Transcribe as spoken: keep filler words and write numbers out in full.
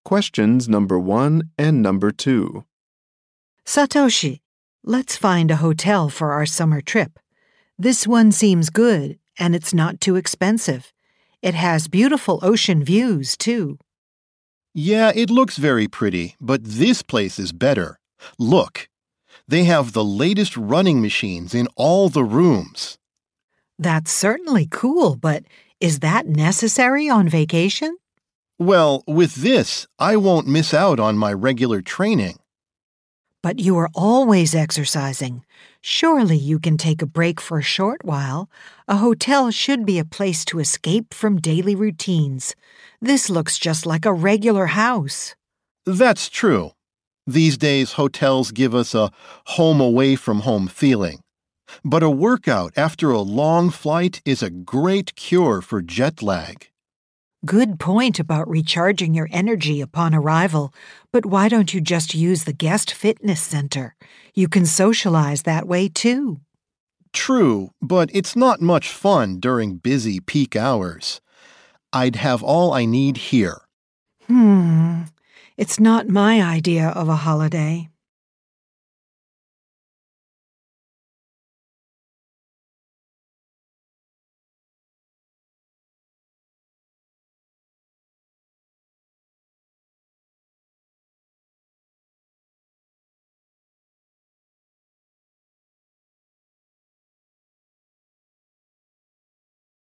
questions number one and number two. Satoshi, let's find a hotel for our summer trip. This one seems good, and it's not too expensive. It has beautiful ocean views, too. Yeah, it looks very pretty, but this place is better. Look, they have the latest running machines in all the rooms. That's certainly cool, but is that necessary on vacation? Well, with this, I won't miss out on my regular training. But you are always exercising. Surely you can take a break for a short while. A hotel should be a place to escape from daily routines. This looks just like a regular house. That's true. These days, hotels give us a home-away-from-home feeling. But a workout after a long flight is a great cure for jet lag. Good point about recharging your energy upon arrival, but why don't you just use the guest fitness center? You can socialize that way too. True, but it's not much fun during busy peak hours. I'd have all I need here. Hmm, it's not my idea of a holiday.